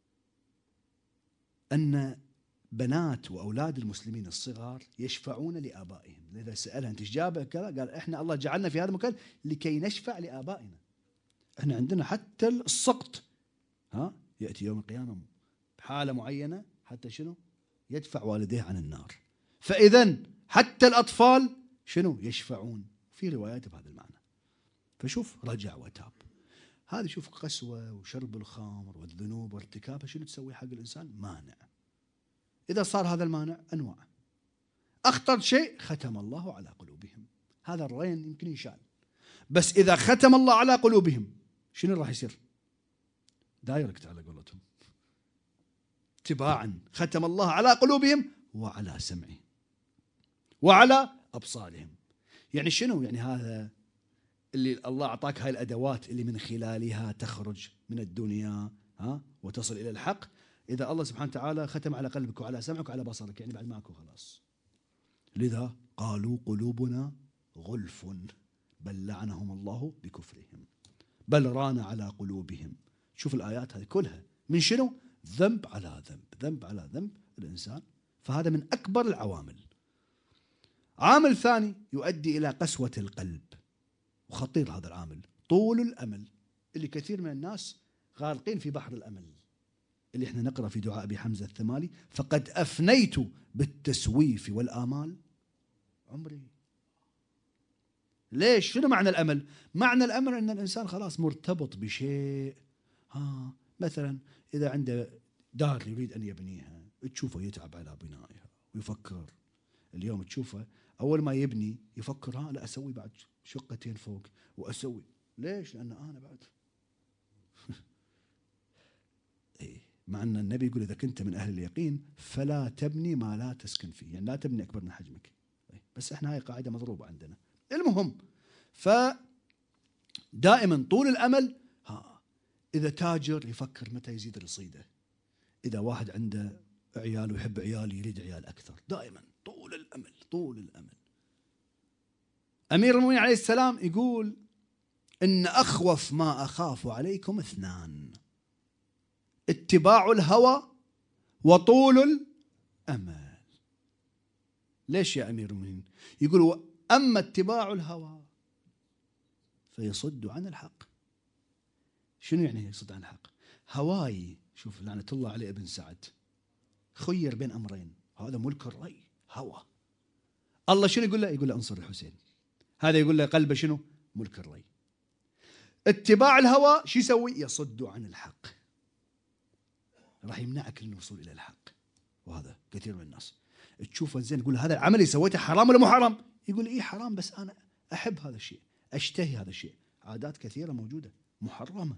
أن بنات وأولاد المسلمين الصغار يشفعون لآبائهم. لذا سألها أنت إيش جابك كذا؟ قال إحنا الله جعلنا في هذا المكان لكي نشفع لآبائنا. إحنا عندنا حتى السقط ها يأتي يوم القيامة بحالة معينة حتى شنو يدفع والديه عن النار. فإذا حتى الأطفال شنو يشفعون في روايات بهذا المعنى. فشوف رجع وتاب. هذه شوف قسوة وشرب الخمر والذنوب وارتكابها شنو تسوي حق الإنسان؟ مانع. إذا صار هذا المانع أنواع. أخطر شيء ختم الله على قلوبهم. هذا الرين يمكن ينشال، بس إذا ختم الله على قلوبهم شنو راح يصير؟ دايركت على قولتهم تباعا. ختم الله على قلوبهم وعلى سمعهم وعلى أبصارهم. يعني شنو؟ يعني هذا اللي الله أعطاك هاي الأدوات اللي من خلالها تخرج من الدنيا ها وتصل إلى الحق. إذا الله سبحانه وتعالى ختم على قلبك وعلى سمعك وعلى بصرك يعني بعد ماكو خلاص. لذا قالوا قلوبنا غلف بل لعنهم الله بكفرهم بل ران على قلوبهم. شوف الآيات هذه كلها من شنو؟ ذنب على ذنب ذنب على ذنب الإنسان. فهذا من أكبر العوامل. عامل ثاني يؤدي إلى قسوة القلب، وخطير هذا العامل، طول الأمل، اللي كثير من الناس غارقين في بحر الأمل، اللي احنا نقرأ في دعاء أبي حمزة الثمالي: فقد أفنيت بالتسويف والآمال عمري. ليش؟ شنو معنى الأمل؟ معنى الأمل أن الإنسان خلاص مرتبط بشيء. ها مثلا إذا عنده دار يريد أن يبنيها، تشوفه يتعب على بنائها ويفكر. اليوم تشوفه أول ما يبني يفكر: ها لا أسوي بعد شقتين فوق وأسوي. ليش؟ لأن أنا بعد إيه. مع أن النبي يقول: إذا كنت من أهل اليقين فلا تبني ما لا تسكن فيه، يعني لا تبني أكبر من حجمك. بس إحنا هاي قاعدة مضروبة عندنا. المهم، فدائما طول الأمل. ها إذا تاجر يفكر متى يزيد رصيده، إذا واحد عنده عيال ويحب عيال يريد عيال أكثر. دائما طول الأمل، طول الأمل. أمير المؤمنين عليه السلام يقول: إن أخوف ما أخاف عليكم اثنان: اتباع الهوى وطول الأمل. ليش يا أمير المؤمنين؟ يقول: أما اتباع الهوى فيصد عن الحق. شنو يعني يصد عن الحق؟ هواي، شوف لعنة الله عليه ابن سعد، خير بين أمرين: هذا ملك الري، هوى. الله شنو يقول له؟ يقول له: انصر الحسين. هذا يقول له قلبه شنو؟ ملك الري. اتباع الهوى شو يسوي؟ يصد عن الحق، راح يمنعك من الوصول إلى الحق. وهذا كثير من الناس تشوفه زين، يقول: هذا العمل اللي سويته حرام ولا مو حرام؟ يقول: إيه حرام، بس أنا أحب هذا الشيء، أشتهي هذا الشيء. عادات كثيرة موجودة محرمة.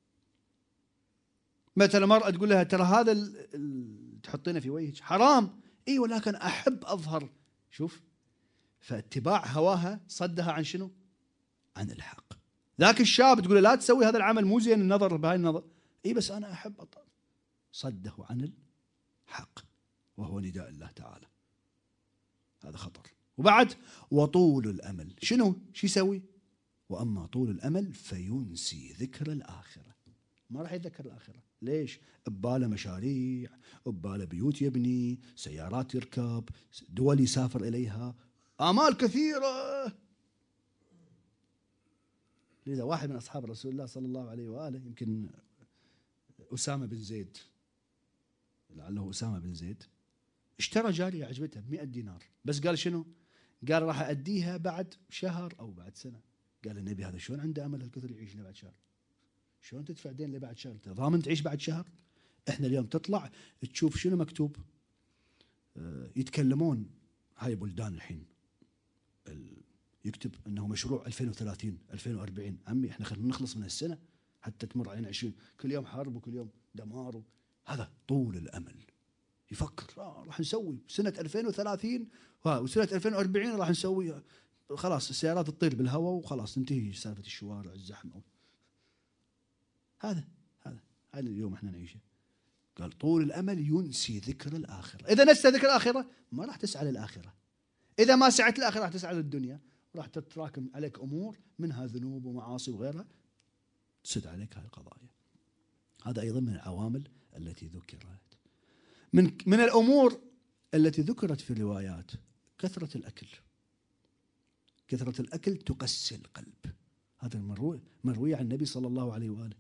مثلا مرأة تقول لها: ترى هذا اللي تحطينه في وجهك حرام. إيه ولكن أحب أظهر. شوف، فاتباع هواها صدها عن شنو؟ عن الحق. ذاك الشاب تقول له: لا تسوي هذا العمل، مو زين النظر بهاي النظر. إيه بس أنا أحب أطلع. صده عن الحق، وهو نداء الله تعالى. هذا خطر. وبعد وطول الأمل شنو؟ شو يسوي؟ وأما طول الأمل فينسي ذكر الآخرة. ما راح يتذكر الآخرة. ليش؟ بباله مشاريع، بباله بيوت يبني، سيارات يركب، دول يسافر إليها، آمال كثيرة. لذا واحد من أصحاب رسول الله صلى الله عليه وآله، يمكن أسامة بن زيد، لعله أسامة بن زيد، اشترى جارية عجبته بمئة دينار، بس قال شنو؟ قال راح أديها بعد شهر أو بعد سنة. قال النبي: هذا شلون عنده أمل هالكثر يعيش لبعد شهر؟ شلون تدفع دين لبعد شهر؟ ضامن تعيش بعد شهر؟ احنا اليوم تطلع تشوف شنو مكتوب، اه يتكلمون هاي بلدان الحين يكتب انه مشروع ألفين وثلاثين ألفين وأربعين. عمي احنا خلينا نخلص من السنه حتى تمر علينا عشرين، كل يوم حرب وكل يوم دمار. هذا طول الامل. يفكر: آه راح نسوي سنه ألفين وثلاثين وسنه ألفين وأربعين راح نسوي، خلاص السيارات تطير بالهواء وخلاص تنتهي سالفه الشوارع الزحمه. هذا هذا هذا اليوم احنا نعيشه. قال: طول الامل ينسي ذكر الاخره. اذا نسى ذكر الاخره ما راح تسعى للاخره. اذا ما سعت الاخره راح تسعى للدنيا، راح تتراكم عليك امور منها ذنوب ومعاصي وغيرها تسد عليك هاي القضايا. هذا ايضا من العوامل التي ذكرت. من من الامور التي ذكرت في الروايات كثرة الاكل. كثرة الاكل تقسي القلب. هذا المروي مروي عن النبي صلى الله عليه واله: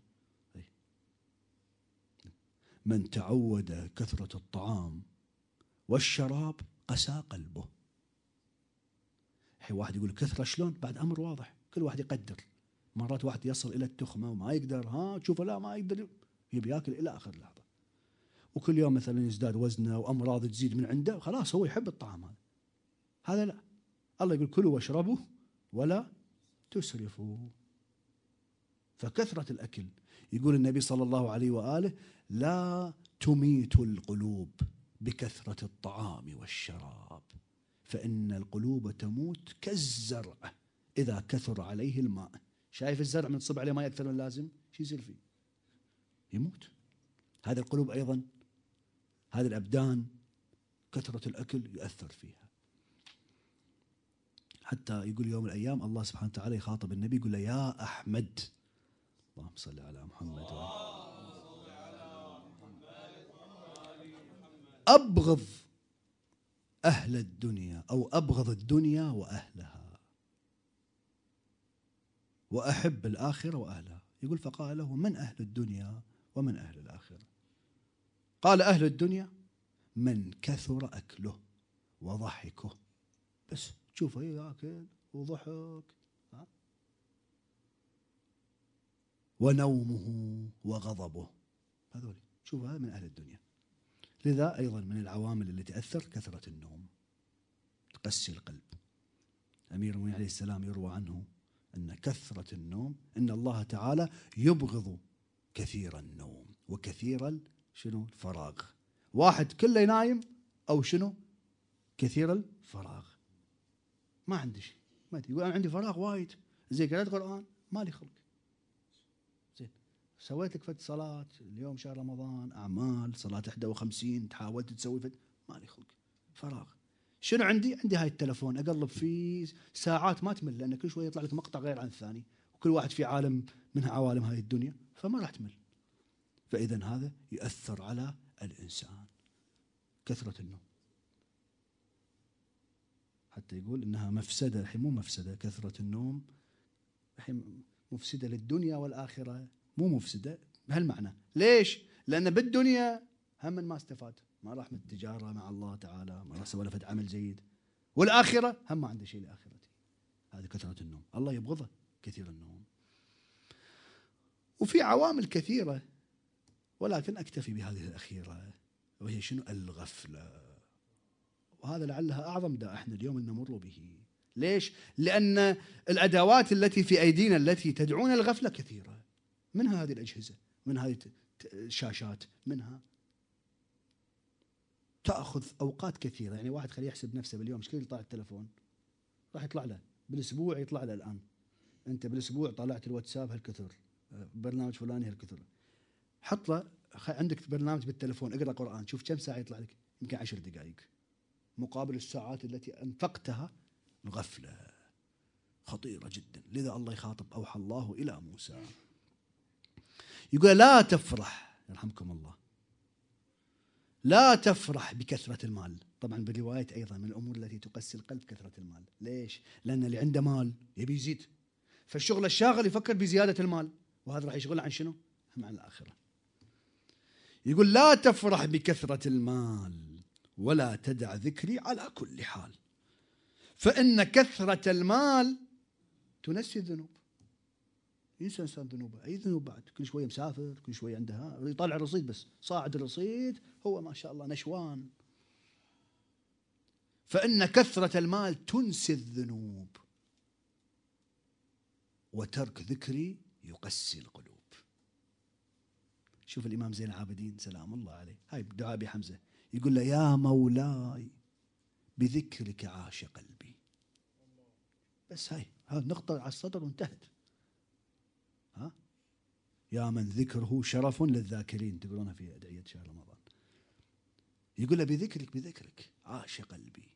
من تعود كثرة الطعام والشراب قسى قلبه. الحين واحد يقول كثرة شلون؟ بعد أمر واضح، كل واحد يقدر. مرات واحد يصل إلى التخمة وما يقدر، ها تشوفه لا ما يقدر، يبي ياكل إلى آخر لحظة. وكل يوم مثلا يزداد وزنه وأمراض تزيد من عنده، خلاص هو يحب الطعام هذا. هذا لا، الله يقول: كلوا واشربوا ولا تسرفوا. فكثرة الأكل، يقول النبي صلى الله عليه وآله: لا تميت القلوب بكثرة الطعام والشراب، فإن القلوب تموت كالزرع إذا كثر عليه الماء. شايف الزرع من تصب عليه ماء أكثر من اللازم شو يصير فيه؟ يموت. هذه القلوب أيضا، هذه الأبدان، كثرة الأكل يؤثر فيها. حتى يقول يوم من الأيام الله سبحانه وتعالى يخاطب النبي يقول له: يا أحمد، اللهم صل على محمد وعلى أبغض أهل الدنيا أو أبغض الدنيا وأهلها وأحب الآخرة وأهلها. يقول فقال له من أهل الدنيا ومن أهل الآخرة؟ قال أهل الدنيا من كثر أكله وضحكه. بس تشوفه ياكل وضحك، ونومه وغضبه، هذول شوف هذا من أهل الدنيا. لذا أيضا من العوامل اللي تأثر كثرة النوم، تقسي القلب. أمير المؤمنين عليه السلام يروى عنه أن كثرة النوم، أن الله تعالى يبغض كثير النوم وكثير شنو الفراغ. واحد كله نايم أو شنو كثير الفراغ، ما عندي شيء، ما يقول أنا عندي فراغ وايد، زي قرأت قرآن ما لي خلق، زين سويت لك فد صلاة اليوم شهر رمضان، أعمال صلاة واحد وخمسين تحاولت تسوي فد، ما لي خلق، فراغ. شنو عندي؟ عندي هاي التلفون أقلب فيه ساعات ما تمل، لأن كل شوية يطلع لك مقطع غير عن الثاني، وكل واحد في عالم من عوالم هاي الدنيا، فما راح تمل. فإذا هذا يؤثر على الإنسان كثرة النوم، حتى يقول إنها مفسدة. الحين مو مفسدة كثرة النوم، الحين مفسدة للدنيا والآخرة، مو مفسدة بهالمعنى. ليش؟ لأن بالدنيا هم من ما استفاد، ما راح من التجارة مع الله تعالى، ما راح سوى لفت عمل جيد، والآخرة هم ما عنده شيء لآخرته. هذه كثرة النوم، الله يبغضه كثير النوم. وفي عوامل كثيرة، ولكن أكتفي بهذه الأخيرة، وهي شنو؟ الغفلة. وهذا لعلها أعظم داء احنا اليوم نمر به. ليش؟ لأن الأدوات التي في أيدينا التي تدعون الغفلة كثيرة، منها هذه الأجهزة، من هذه الشاشات، منها تأخذ أوقات كثيرة. يعني واحد خليه يحسب نفسه باليوم ايش كثر يطلع التلفون، راح يطلع له بالأسبوع، يطلع له الآن أنت بالأسبوع طلعت الواتساب هالكثر، برنامج فلاني هالكثر. حط له عندك برنامج بالتلفون، اقرأ قرآن، شوف كم ساعة يطلع لك، يمكن عشر دقائق مقابل الساعات التي أنفقتها غفلة خطيرة جدا. لذا الله يخاطب، أوحى الله إلى موسى يقول لا تفرح، يرحمكم الله، لا تفرح بكثرة المال. طبعا بالرواية أيضا من الأمور التي تقسي القلب كثرة المال. ليش؟ لأن اللي عنده مال يبي يزيد، فالشغل الشاغل يفكر بزيادة المال، وهذا راح يشغل عن شنو؟ عن الآخرة. يقول لا تفرح بكثرة المال ولا تدع ذكري على كل حال، فإن كثرة المال تنسي الذنوب. ينسى إنسان ذنوبه، أي ذنوب بعد، كل شوية مسافر، كل شوية عندها يطالع الرصيد، بس صاعد الرصيد هو ما شاء الله نشوان. فإن كثرة المال تنسي الذنوب وترك ذكري يقسي القلوب. شوف الإمام زين العابدين سلام الله عليه، هاي دعاء أبي حمزة، يقول له يا مولاي بذكرك عاش قلبي. بس هاي هاي نقطة على الصدر وانتهت. ها يا من ذكره شرف للذاكرين، تقرونها في أدعية شهر رمضان. يقول له بذكرك بذكرك عاش قلبي.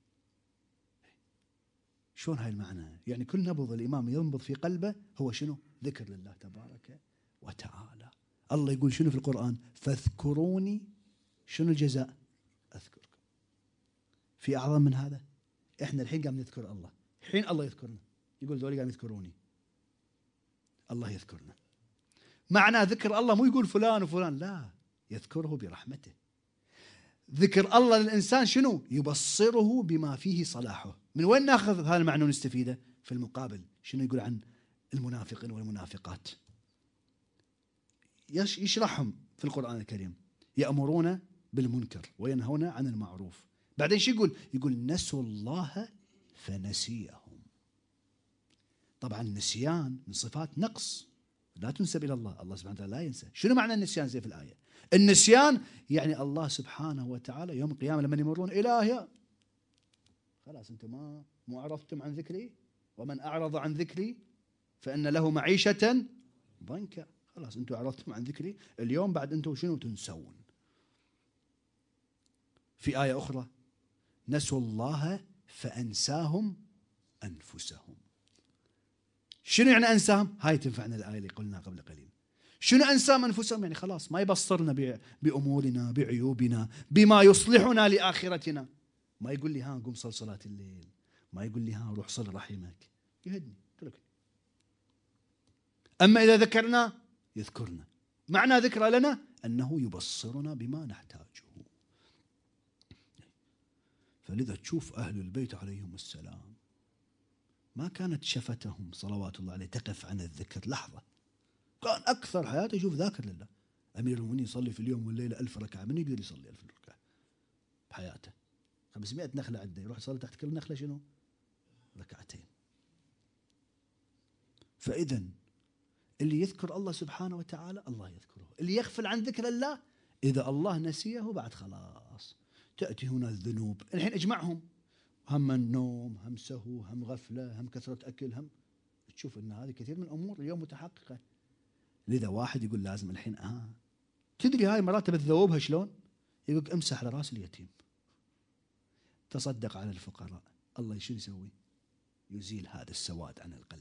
شلون هاي المعنى؟ يعني كل نبض الإمام ينبض في قلبه هو شنو؟ ذكر لله تبارك وتعالى. الله يقول شنو في القرآن؟ فاذكروني، شنو الجزاء؟ أذكركم. في أعظم من هذا؟ إحنا الحين قاعد نذكر الله، الحين الله يذكرنا، يقول ذولي قاعد يذكروني، الله يذكرنا. معنى ذكر الله مو يقول فلان وفلان، لا، يذكره برحمته. ذكر الله للإنسان شنو؟ يبصره بما فيه صلاحه. من وين ناخذ هذا المعنى ونستفيده؟ في المقابل شنو يقول عن المنافقين والمنافقات؟ يشرحهم في القرآن الكريم، يأمرون بالمنكر وينهون عن المعروف. بعدين شو يقول؟ يقول نسوا الله فنسيهم. طبعا النسيان من صفات نقص، لا تنسب إلى الله، الله سبحانه وتعالى لا ينسى. شنو معنى النسيان زي في الآية؟ النسيان يعني الله سبحانه وتعالى يوم القيامة لما يمرون إلهي خلاص أنتم ما مو عرفتم عن ذكري، ومن أعرض عن ذكري فإن له معيشة ضنكا. خلاص أنتم عرضتم عن ذكري، اليوم بعد أنتم شنو تنسون. في آية أخرى نسوا الله فأنساهم أنفسهم. شنو يعني أنساهم؟ هاي تنفعنا الآية اللي قلنا قبل قليل. شنو أنساهم أنفسهم؟ يعني خلاص ما يبصرنا بأمورنا، بعيوبنا، بما يصلحنا لآخرتنا. ما يقول لي ها قم صل صلاة الليل، ما يقول لي ها روح صل رحمك، يهدني اتركني. أما إذا ذكرنا يذكرنا. معنى ذكر لنا أنه يبصرنا بما نحتاجه. فلذا تشوف أهل البيت عليهم السلام ما كانت شفتهم صلوات الله عليه تقف عن الذكر لحظة. كان أكثر حياته يشوف ذاكر لله. أمير المؤمنين يصلي في اليوم والليلة ألف ركعة، من يقدر يصلي ألف ركعة بحياته؟ خمسمائة نخلة عنده، يروح يصلي تحت كل نخلة شنو؟ ركعتين. فإذا اللي يذكر الله سبحانه وتعالى الله يذكره، اللي يغفل عن ذكر الله إذا الله نسيه بعد خلاص تأتي هنا الذنوب. الحين اجمعهم، هم النوم، هم سهو، هم غفلة، هم كثرة أكل، هم تشوف أن هذه كثير من الأمور اليوم متحققة. لذا واحد يقول لازم الحين آه تدري هاي مراتب تذوبها شلون؟ يقول امسح على راس اليتيم، تصدق على الفقراء، الله شو يسوي؟ يزيل هذا السواد عن القلب.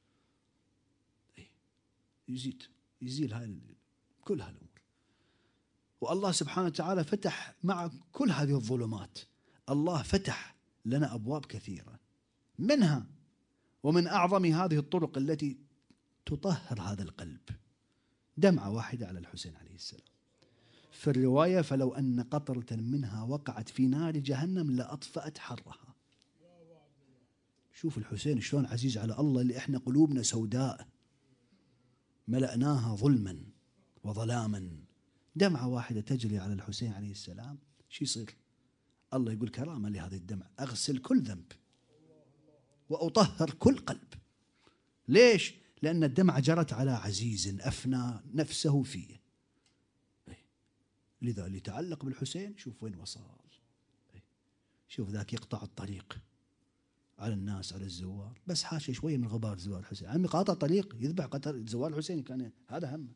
يزيد يزيل هاي كل هالأمور. والله سبحانه وتعالى فتح مع كل هذه الظلمات، الله فتح لنا أبواب كثيرة، منها ومن أعظم هذه الطرق التي تطهر هذا القلب دمعة واحدة على الحسين عليه السلام. في الرواية فلو أن قطرة منها وقعت في نار جهنم لأطفأت حرها. شوف الحسين شلون عزيز على الله، اللي احنا قلوبنا سوداء ملأناها ظلما وظلاما، دمعة واحدة تجري على الحسين عليه السلام شو يصير؟ الله يقول كرامة لهذه الدمع، أغسل كل ذنب وأطهر كل قلب. ليش؟ لأن الدمعة جرت على عزيز أفنى نفسه فيه. لذا اللي تعلق بالحسين شوف وين وصل. شوف ذاك يقطع الطريق على الناس، على الزوار، بس حاشا شوية من غبار زوار الحسين. عمي قاطع طريق يذبح قتل زوار الحسين، كان هذا همه.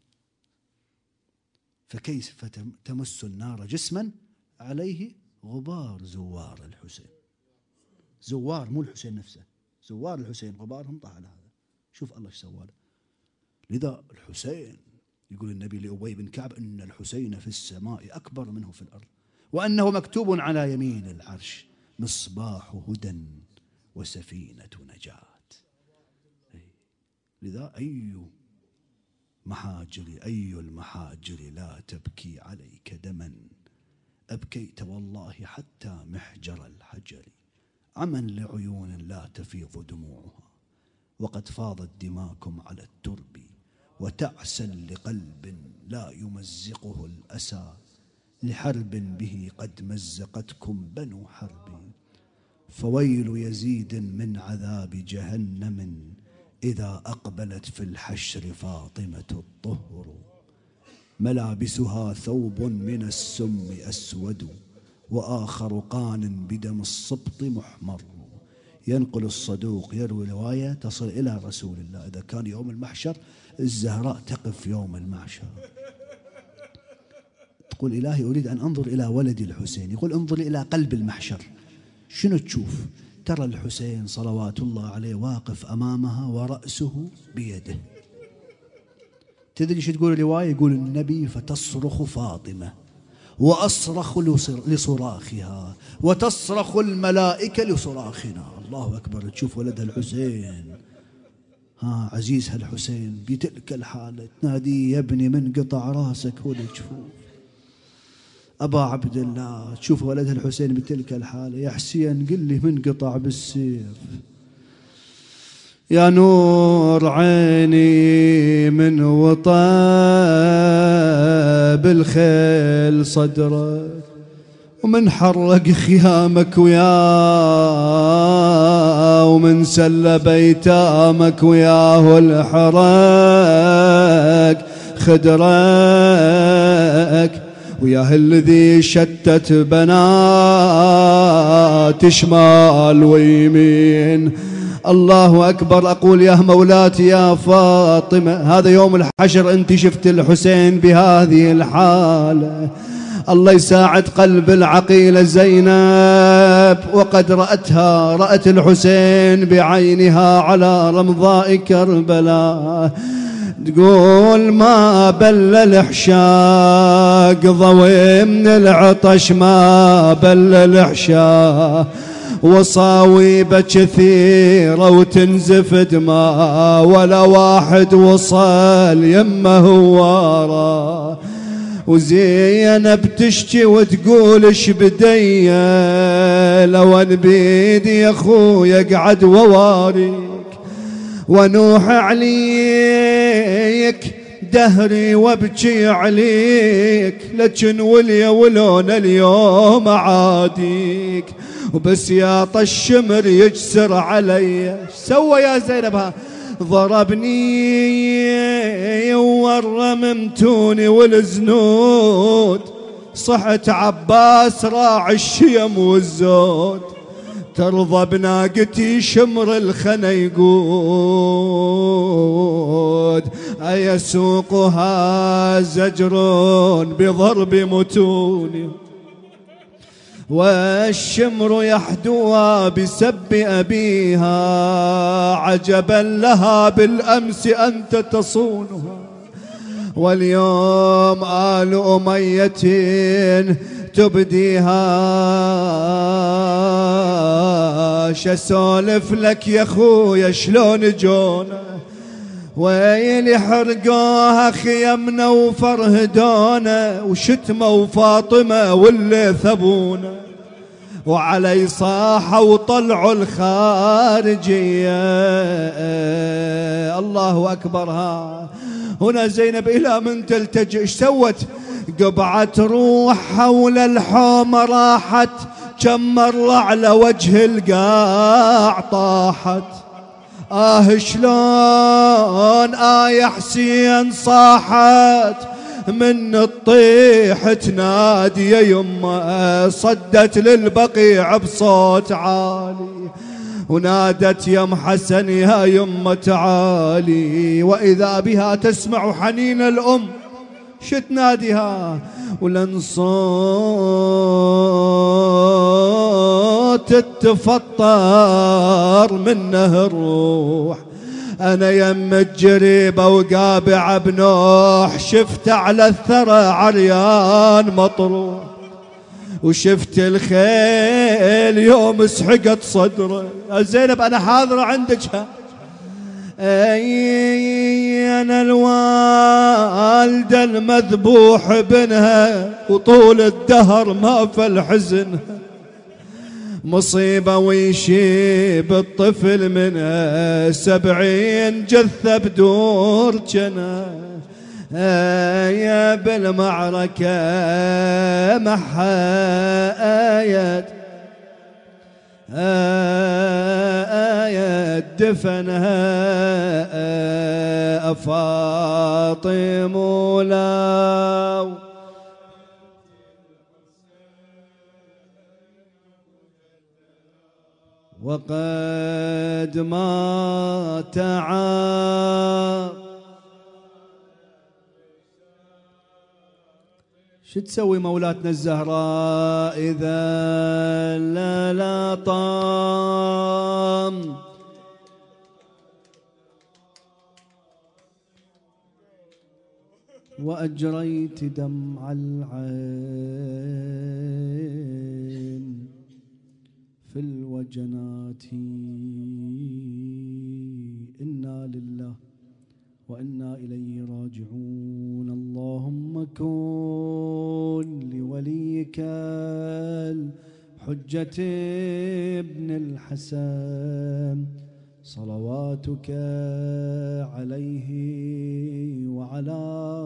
فكيف تمس النار جسما عليه غبار زوار الحسين. زوار مو الحسين نفسه، زوار الحسين غبارهم طاح على هذا. شوف الله ايش سوى له. لذا الحسين يقول النبي لأبي بن كعب ان الحسين في السماء اكبر منه في الارض، وانه مكتوب على يمين العرش مصباح هدى وسفينة نجاة. لذا أي محاجر أي المحاجر لا تبكي عليك دما، أبكيت والله حتى محجر الحجر، عمن لعيون لا تفيض دموعها، وقد فاضت دماكم على الترب، وتعسا لقلب لا يمزقه الأسى، لحرب به قد مزقتكم بنو حرب، فويل يزيد من عذاب جهنم إذا أقبلت في الحشر فاطمة الطهر، ملابسها ثوب من السم أسود، وآخر قان بدم الصبط محمر. ينقل الصدوق يروي رواية تصل إلى رسول الله، إذا كان يوم المحشر الزهراء تقف يوم المحشر تقول إلهي أريد أن أنظر إلى ولدي الحسين، يقول انظر إلى قلب المحشر. شنو تشوف؟ ترى الحسين صلوات الله عليه واقف أمامها ورأسه بيده. تدري شو تقول الرواية؟ يقول النبي فتصرخ فاطمة وأصرخ لصراخها وتصرخ الملائكة لصراخنا. الله أكبر. تشوف ولدها الحسين، ها عزيزها الحسين بتلك الحالة تنادي يا ابني من قطع راسك، ولد تشوف أبا عبد الله، تشوف ولدها الحسين بتلك الحالة، يا حسين قل لي من قطع بالسيف، يا نور عيني من وطى بالخيل صدرك، ومن حرق خيامك وياه، ومن سل بيتامك وياه، الحرق خدرك، وياه الذي شتت بنات شمال ويمين. الله أكبر. أقول يا مولاتي يا فاطمة، هذا يوم الحشر أنت شفت الحسين بهذه الحالة، الله يساعد قلب العقيلة زينب، وقد رأتها، رأت الحسين بعينها على رمضاء كربلاء، تقول ما بل الحشاق ضوي من العطش، ما بل الحشاق وصاويبه كثيرة وتنزف دماء، ولا واحد وصل يمه وراه. وزينب تشكي وتقول اش بديا، لو ان بيدي يا خويا اقعد وواريك ونوح عليك دهري وابكي عليك، لكن وليا ولون اليوم عاديك. وبس يا طشمر يجسر علي، سوى يا زينب ها ضربني ورممتوني والزنود، صحت عباس راعي الشيم والزود. ترضى بناقتي شمر الخنا يقود، أيسوقها زجر بضرب متوني، والشمر يحدوها بسب أبيها، عجبا لها بالأمس أنت تصونها. واليوم آل أمية تبديها، شسولف لك يا خويا شلون جونا، ويلي حرقوها خيمنا وفرهدونا، وشتموا فاطمة واللي ثبونا، وعلي صاحوا وطلعوا الخارجية. الله أكبر. ها هنا زينب إلى من تلتجئ؟ ايش سوت؟ قبعت روح حول الحومة راحت، كم مرة على وجه القاع طاحت. آه شلون آه يا حسين صاحت من الطيح تنادي يا يمه، صدت للبقيع بصوت عالي ونادت يا ام حسن يا يمه تعالي. واذا بها تسمع حنين الام شو تناديها؟ ولن صوت تتفطر منه الروح. أنا يم الجريبة وقابع بنوح، شفت على الثرى عريان مطروح، وشفت الخيل يوم سحقت صدره. زينب أنا حاضرة عندك. أي أنا الوالدة المذبوح بنها، وطول الدهر ما في الحزن مصيبة، ويشيب الطفل منها سبعين جثة بدور جنة. يا بالمعركة محايد آية دفنها فاطم ولاو. وقد ما تعاب شو تسوي مولاتنا الزهراء إذا لا لا طام؟ وأجريت دمع العين في الوجنات. إنا لله وإنا إليه راجعون. اللهم كن لوليك الحجة ابن الحسن صلواتك عليه وعلى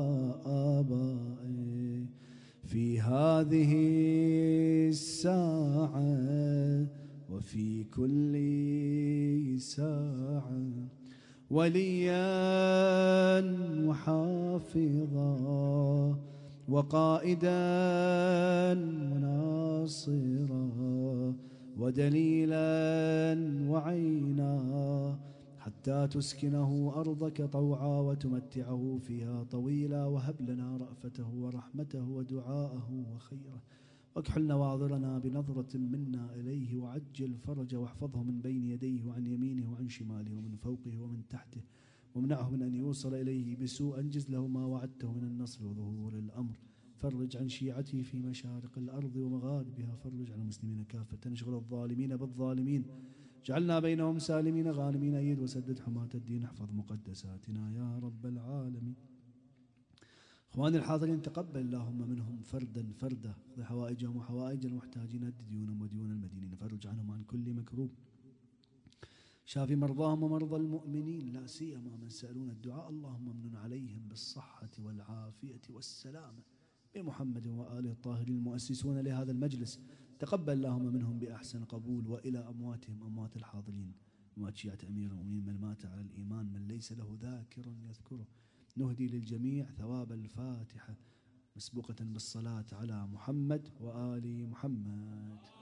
آبائه في هذه الساعة وفي كل ساعة، وليا وحافظا وقائدا وناصرا ودليلا وعينا، حتى تسكنه أرضك طوعا وتمتعه فيها طويلا، وهب لنا رأفته ورحمته ودعاءه وخيره، واكحل نواظرنا بنظرة منا إليه، وعجل فرجه، واحفظه من بين يديه وعن يمينه وعن شماله ومن فوقه ومن تحته، وامنعه من أن يوصل إليه بسوء، أنجز له ما وعدته من النصر وظهور الأمر، فرج عن شيعته في مشارق الأرض ومغاربها، فرج عن المسلمين كافة، اشغل الظالمين بالظالمين، جعلنا بينهم سالمين غانمين، أيد وسدد حماة الدين، احفظ مقدساتنا يا رب العالمين. اخواني الحاضرين، تقبل اللهم منهم فردا فردا، اقض حوائجهم وحوائج المحتاجين، اد ديونهم وديون المدينين، فرج عنهم عن كل مكروب، شافي مرضاهم ومرضى المؤمنين، لا سيما من سألون الدعاء، اللهم امنن عليهم بالصحة والعافية والسلامة، بمحمد وآله الطاهرين المؤسسون لهذا المجلس. تقبل اللهم منهم بأحسن قبول، وإلى أمواتهم أموات الحاضرين، أموات شيعة أمير المؤمنين من مات على الإيمان، من ليس له ذاكر يذكره، نهدي للجميع ثواب الفاتحة مسبوقة بالصلاة على محمد وآل محمد.